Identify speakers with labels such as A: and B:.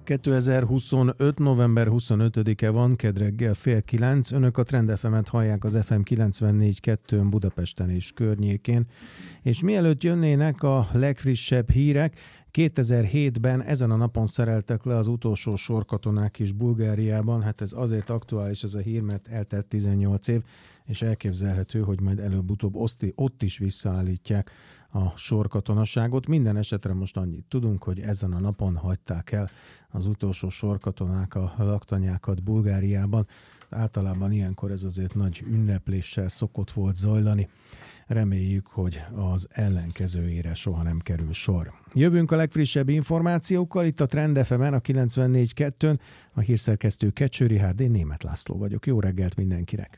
A: 2025. november 25-e van, kedd reggel 8:30. Önök a Trend FM-et hallják az FM 94.2-n Budapesten és környékén. És mielőtt jönnének a legfrissebb hírek, 2007-ben ezen a napon szereltek le az utolsó sorkatonák is Bulgáriában. Hát ez azért aktuális ez a hír, mert eltelt 18 év, és elképzelhető, hogy majd előbb-utóbb ott is visszaállítják a sorkatonaságot. Minden esetre most annyit tudunk, hogy ezen a napon hagyták el az utolsó sorkatonák a laktanyákat Bulgáriában. Általában ilyenkor ez azért nagy ünnepléssel szokott volt zajlani. Reméljük, hogy az ellenkezőjére soha nem kerül sor. Jövünk a legfrissebb információkkal itt a Trend FM-en, a 94.2-n. A hírszerkesztő Kecső Richárd, én Németh László vagyok. Jó reggelt mindenkinek!